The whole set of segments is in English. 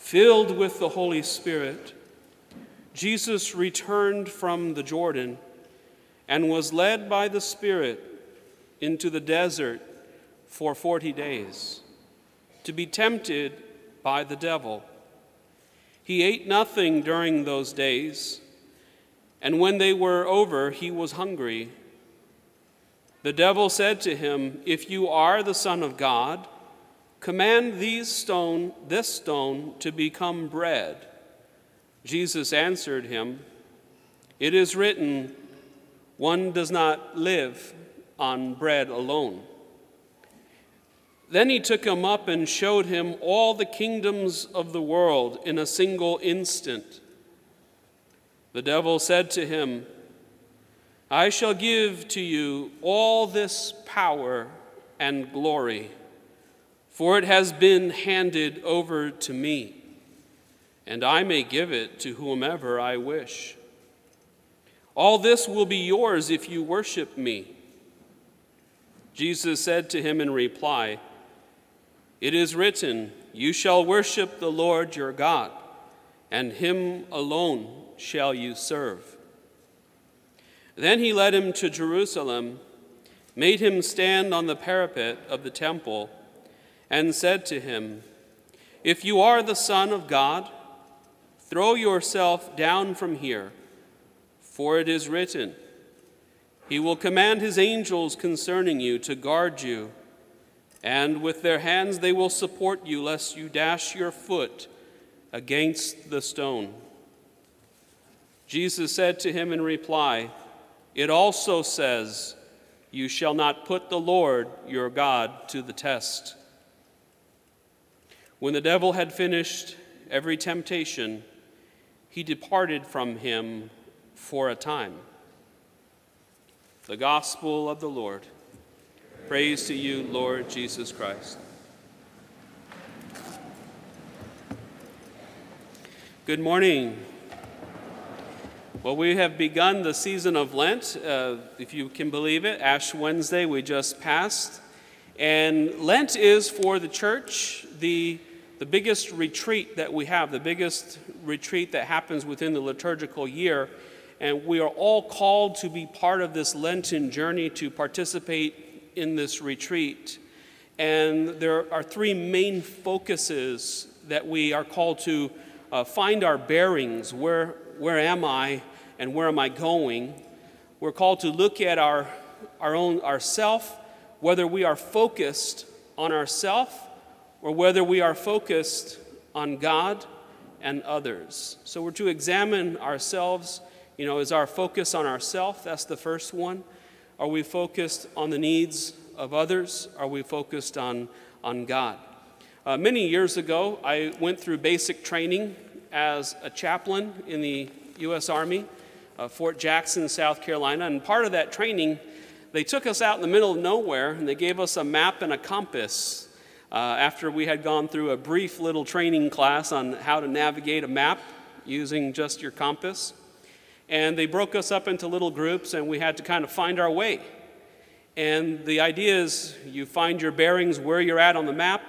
Filled with the Holy Spirit, Jesus returned from the Jordan and was led by the Spirit into the desert for 40 days to be tempted by the devil. He ate nothing during those days, and when they were over, he was hungry. The devil said to him, "If you are the Son of God, command this stone to become bread." Jesus answered him, "It is written, one does not live on bread alone." Then he took him up and showed him all the kingdoms of the world in a single instant. The devil said to him, "I shall give to you all this power and glory, for it has been handed over to me, and I may give it to whomever I wish. All this will be yours if you worship me." Jesus said to him in reply, "It is written, you shall worship the Lord your God, and him alone shall you serve." Then he led him to Jerusalem, made him stand on the parapet of the temple, and said to him, "If you are the Son of God, throw yourself down from here, for it is written, he will command his angels concerning you to guard you, and with their hands they will support you, lest you dash your foot against the stone." Jesus said to him in reply, "It also says, you shall not put the Lord your God to the test." When the devil had finished every temptation, he departed from him for a time. The Gospel of the Lord. Praise to you, Lord Jesus Christ. Good morning. Well, we have begun the season of Lent, if you can believe it. Ash Wednesday we just passed. And Lent is for the church the biggest retreat that we have, the biggest retreat that happens within the liturgical year. And we are all called to be part of this Lenten journey, to participate in this retreat. And there are three main focuses that we are called to find our bearings. Where am I and where am I going? We're called to look at ourself, whether we are focused on ourself or whether we are focused on God and others. So we're to examine ourselves. Is our focus on ourselves? That's the first one. Are we focused on the needs of others? Are we focused on God? Many years ago, I went through basic training as a chaplain in the U.S. Army, Fort Jackson, South Carolina. And part of that training, they took us out in the middle of nowhere, and they gave us a map and a compass after we had gone through a brief little training class on how to navigate a map using just your compass. And they broke us up into little groups, and we had to kind of find our way. And the idea is you find your bearings where you're at on the map,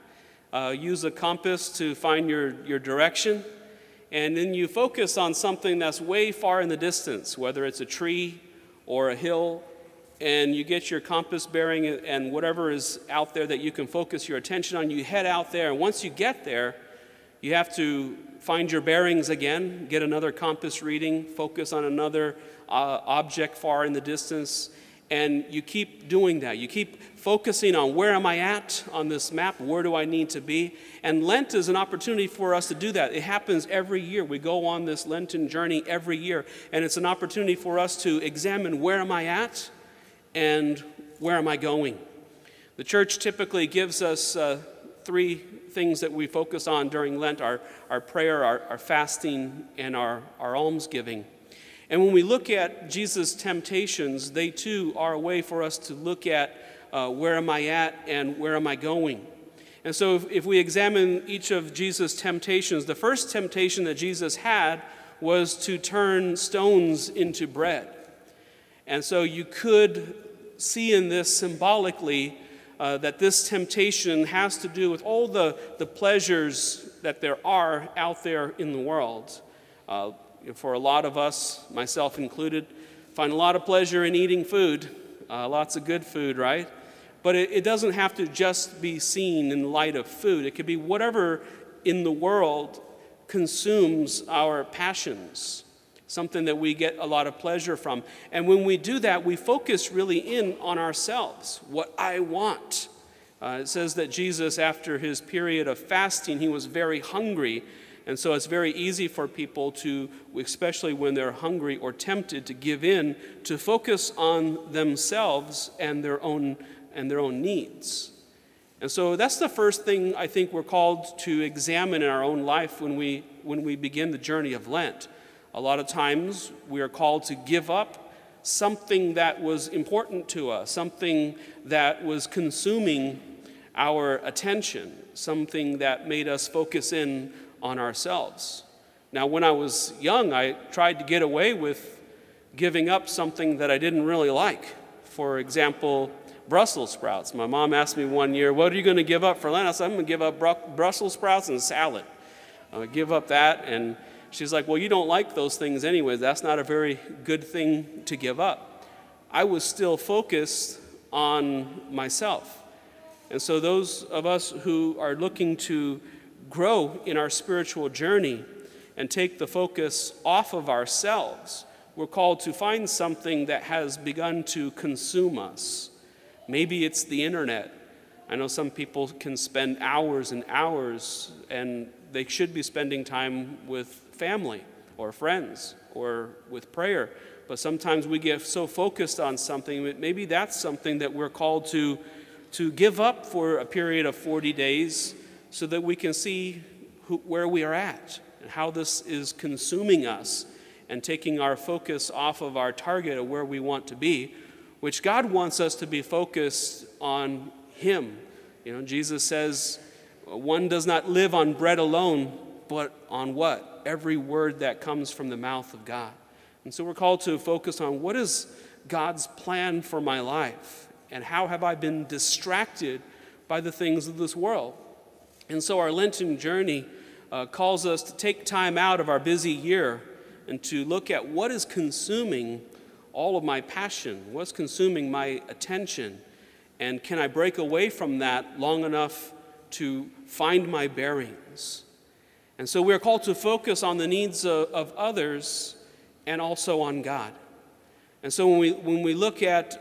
use a compass to find your direction, and then you focus on something that's way far in the distance, whether it's a tree or a hill, and you get your compass bearing and whatever is out there that you can focus your attention on, you head out there. And once you get there, you have to find your bearings again, get another compass reading, focus on another object far in the distance, and you keep doing that. You keep focusing on where am I at on this map, where do I need to be? And Lent is an opportunity for us to do that. It happens every year. We go on this Lenten journey every year, and it's an opportunity for us to examine where am I at and where am I going? The church typically gives us three things that we focus on during Lent: our prayer, our fasting, and our almsgiving. And when we look at Jesus' temptations, they too are a way for us to look at where am I at and where am I going. And so if we examine each of Jesus' temptations, the first temptation that Jesus had was to turn stones into bread. And so you could see in this symbolically that this temptation has to do with all the pleasures that there are out there in the world. For a lot of us, myself included, find a lot of pleasure in eating food, lots of good food, right? But it doesn't have to just be seen in light of food. It could be whatever in the world consumes our passions, something that we get a lot of pleasure from. And when we do that, we focus really in on ourselves, what I want. It says that Jesus, after his period of fasting, he was very hungry. And so it's very easy for people to, especially when they're hungry or tempted, to give in, to focus on themselves and their own needs. And so that's the first thing I think we're called to examine in our own life when we begin the journey of Lent. A lot of times we are called to give up something that was important to us, something that was consuming our attention, something that made us focus in on ourselves. Now, when I was young, I tried to get away with giving up something that I didn't really like. For example, Brussels sprouts. My mom asked me one year, "What are you going to give up for Lent?" I said, "I'm going to give up Brussels sprouts and salad. Give up that." And she's like, "Well, you don't like those things anyways. That's not a very good thing to give up." I was still focused on myself. And so those of us who are looking to grow in our spiritual journey and take the focus off of ourselves, we're called to find something that has begun to consume us. Maybe it's the internet. I know some people can spend hours and hours, and they should be spending time with family or friends or with prayer. But sometimes we get so focused on something that maybe that's something that we're called to give up for a period of 40 days so that we can see where we are at and how this is consuming us and taking our focus off of our target of where we want to be, which God wants us to be focused on Him. Jesus says, one does not live on bread alone, but on what? Every word that comes from the mouth of God. And so we're called to focus on what is God's plan for my life, and how have I been distracted by the things of this world. And so our Lenten journey calls us to take time out of our busy year and to look at what is consuming all of my passion, what's consuming my attention, and can I break away from that long enough to find my bearings. And so we're called to focus on the needs of others and also on God. And so when we look at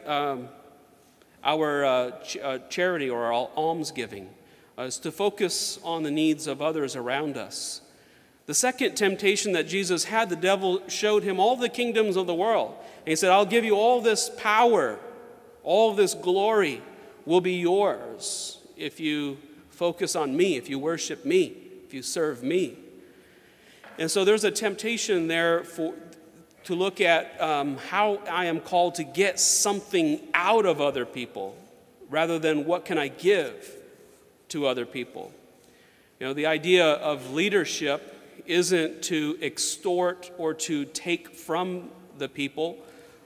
our charity or our almsgiving, is to focus on the needs of others around us. The second temptation that Jesus had, the devil showed him all the kingdoms of the world. And he said, "I'll give you all this power, all this glory will be yours if you focus on me, if you worship me, if you serve me." And so there's a temptation there to look at how I am called to get something out of other people rather than what can I give to other people. The idea of leadership isn't to extort or to take from the people.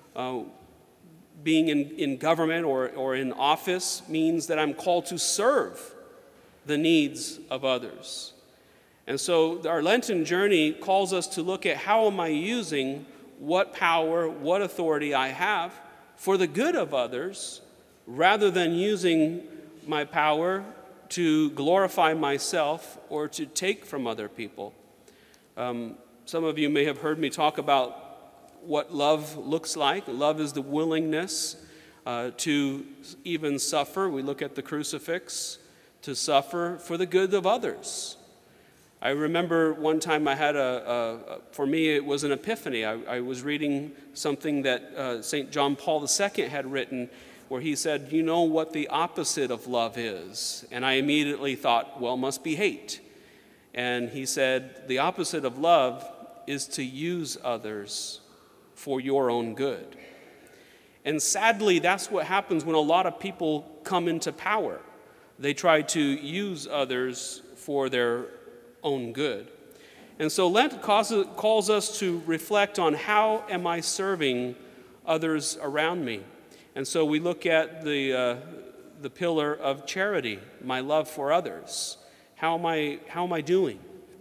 Being in government or in office means that I'm called to serve the needs of others. And so our Lenten journey calls us to look at how am I using what power, what authority I have for the good of others, rather than using my power to glorify myself or to take from other people. Some of you may have heard me talk about what love looks like. Love is the willingness to even suffer. We look at the crucifix, to suffer for the good of others. I remember one time I had for me it was an epiphany. I was reading something that St. John Paul II had written, where he said, "You know what the opposite of love is?" And I immediately thought, well, must be hate. And he said, the opposite of love is to use others for your own good. And sadly, that's what happens when a lot of people come into power. They try to use others for their own good. And so Lent calls us to reflect on how am I serving others around me. And so we look at the pillar of charity, my love for others. How am I doing?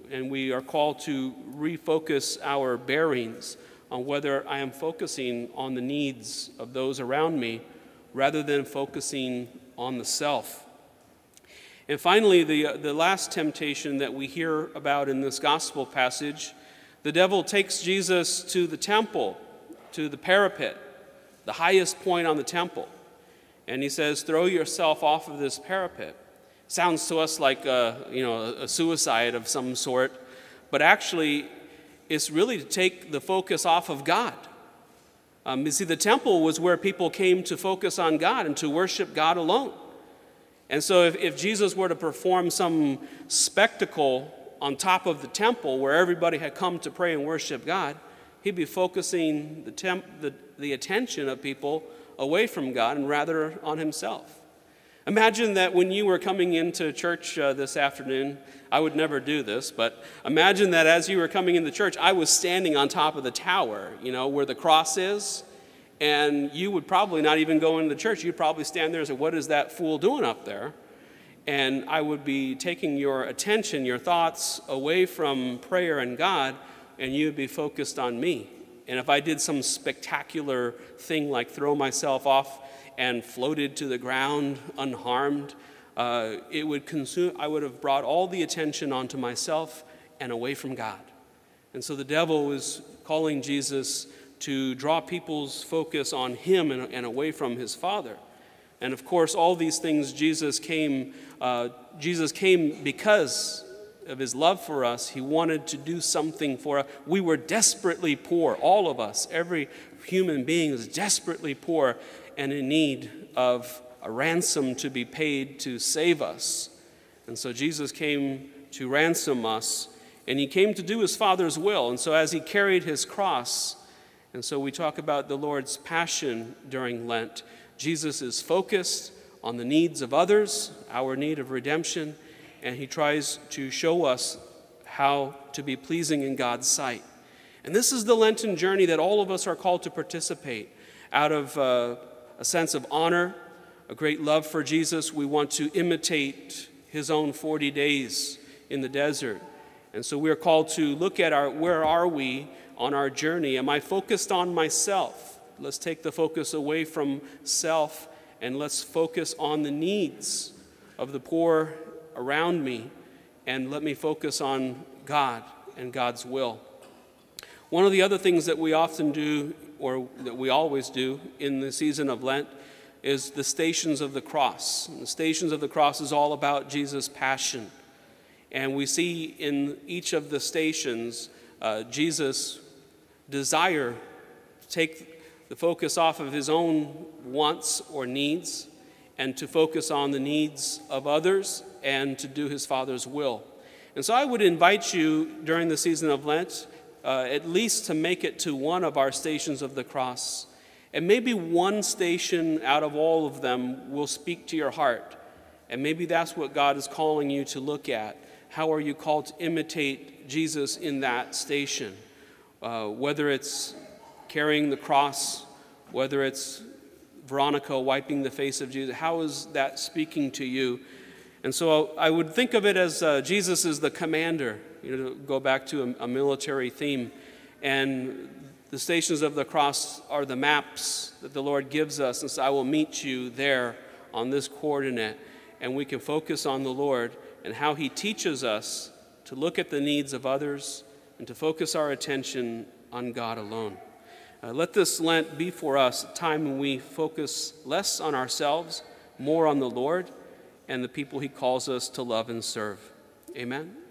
and we are called to refocus our bearings on whether I am focusing on the needs of those around me rather than focusing on the self. And finally, the last temptation that we hear about in this gospel passage, the devil takes Jesus to the temple, to the parapet, the highest point on the temple. And he says, throw yourself off of this parapet. Sounds to us like a suicide of some sort, but actually it's really to take the focus off of God. You see, the temple was where people came to focus on God and to worship God alone. And so if Jesus were to perform some spectacle on top of the temple where everybody had come to pray and worship God, he'd be focusing the attention of people away from God and rather on himself. Imagine that when you were coming into church this afternoon, I would never do this, but imagine that as you were coming into church, I was standing on top of the tower, where the cross is, and you would probably not even go into the church. You'd probably stand there and say, what is that fool doing up there? And I would be taking your attention, your thoughts away from prayer and God, and you'd be focused on me. And if I did some spectacular thing like throw myself off and floated to the ground unharmed, I would have brought all the attention onto myself and away from God. And so the devil was calling Jesus to draw people's focus on him and away from his Father. And of course, all these things Jesus came because of his love for us. He wanted to do something for us. We were desperately poor, all of us. Every human being is desperately poor and in need of a ransom to be paid to save us. And so Jesus came to ransom us, and he came to do his Father's will. And so as he carried his cross, and so we talk about the Lord's passion during Lent, Jesus is focused on the needs of others, our need of redemption, and he tries to show us how to be pleasing in God's sight. And this is the Lenten journey that all of us are called to participate out of a sense of honor, a great love for Jesus. We want to imitate his own 40 days in the desert. And so we are called to look at where are we on our journey? Am I focused on myself? Let's take the focus away from self and let's focus on the needs of the poor around me, and let me focus on God and God's will. One of the other things that we often do, or that we always do in the season of Lent, is the Stations of the Cross. And the Stations of the Cross is all about Jesus' passion. And we see in each of the stations Jesus' desire to take the focus off of his own wants or needs and to focus on the needs of others and to do his Father's will. And so I would invite you during the season of Lent at least to make it to one of our Stations of the Cross. And maybe one station out of all of them will speak to your heart. And maybe that's what God is calling you to look at. How are you called to imitate Jesus in that station? Whether it's carrying the cross, whether it's Veronica wiping the face of Jesus, how is that speaking to you? And so I would think of it as Jesus is the commander, to go back to a military theme. And the Stations of the Cross are the maps that the Lord gives us, and so I will meet you there on this coordinate. And we can focus on the Lord and how he teaches us to look at the needs of others and to focus our attention on God alone. Let this Lent be for us a time when we focus less on ourselves, more on the Lord and the people he calls us to love and serve. Amen.